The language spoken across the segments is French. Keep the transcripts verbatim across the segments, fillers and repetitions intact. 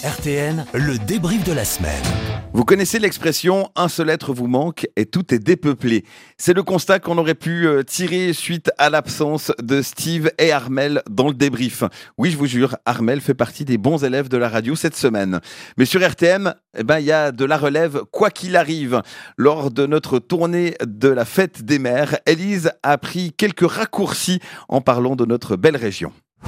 R T N, le débrief de la semaine. Vous connaissez l'expression « un seul être vous manque et tout est dépeuplé ». C'est le constat qu'on aurait pu tirer suite à l'absence de Steve et Armel dans le débrief. Oui, je vous jure, Armel fait partie des bons élèves de la radio cette semaine. Mais sur R T M, eh ben, il y a de la relève quoi qu'il arrive. Lors de notre tournée de la fête des mères, Élise a pris quelques raccourcis en parlant de notre belle région.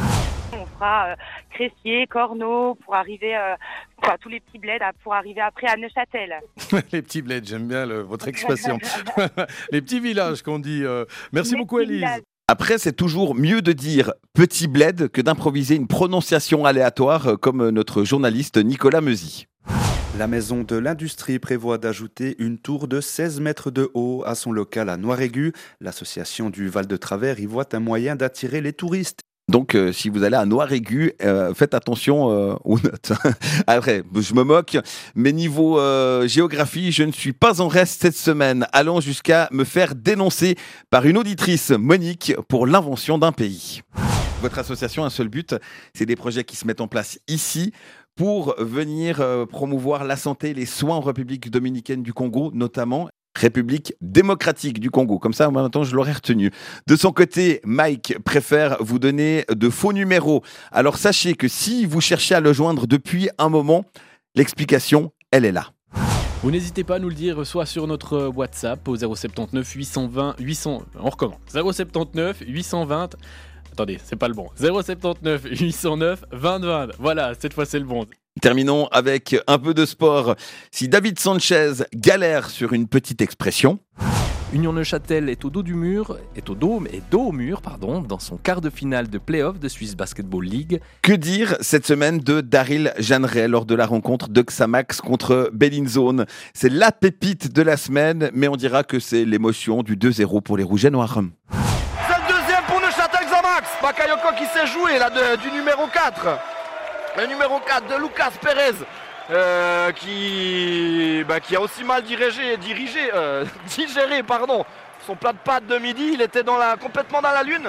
On fera euh, Cressier, Corneau, pour arriver, euh, quoi, tous les petits bleds pour arriver après à Neuchâtel. Les petits bleds, j'aime bien le, votre expression. Les petits villages qu'on dit. Euh... Merci les beaucoup Élise. Villages. Après, c'est toujours mieux de dire petit bled que d'improviser une prononciation aléatoire comme notre journaliste Nicolas Meuzy. La Maison de l'Industrie prévoit d'ajouter une tour de seize mètres de haut à son local à Noiraigu. L'association du Val-de-Travers y voit un moyen d'attirer les touristes. Donc, euh, si vous allez à Noiraigu, euh, faites attention euh, aux notes. Après, je me moque, mais niveau euh, géographie, je ne suis pas en reste cette semaine, allant jusqu'à me faire dénoncer par une auditrice, Monique, pour l'invention d'un pays. Votre association a un seul but, c'est des projets qui se mettent en place ici pour venir euh, promouvoir la santé et les soins en République dominicaine du Congo, notamment République démocratique du Congo. Comme ça, maintenant, je l'aurais retenu. De son côté, Mike préfère vous donner de faux numéros. Alors, sachez que si vous cherchez à le joindre depuis un moment, l'explication, elle est là. Vous n'hésitez pas à nous le dire, soit sur notre WhatsApp au zéro sept neuf huit cent vingt huit cents. On recommence. zéro sept neuf huit cent vingt. Attendez, c'est pas le bon. zéro sept neuf huit cent neuf vingt vingt. Voilà, cette fois, c'est le bon. Terminons avec un peu de sport. Si David Sanchez galère sur une petite expression, Union Neuchâtel est au dos du mur, est au dos, est dos au mur, pardon, dans son quart de finale de play-off de Swiss Basketball League. Que dire cette semaine de Daryl Jeanneret lors de la rencontre de Xamax contre Bellinzone? C'est la pépite de la semaine, mais on dira que c'est l'émotion du deux zéro pour les Rouges et Noirs. C'est le deuxième pour Neuchâtel Xamax. Bakayoko qui s'est joué là de, du numéro quatre. Le numéro quatre de Lucas Pérez euh, qui, bah, qui a aussi mal dirigé, dirigé euh, digéré pardon, son plat de pâtes de midi. Il était dans la, complètement dans la lune.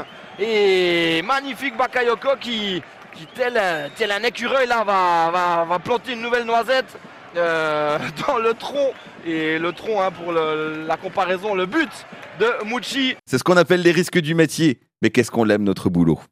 Et magnifique Bakayoko qui, qui tel, tel un écureuil là, va, va, va planter une nouvelle noisette euh, dans le tronc. Et le tronc, hein, pour le, la comparaison, le but de Mouchi. C'est ce qu'on appelle les risques du métier. Mais qu'est-ce qu'on l'aime notre boulot.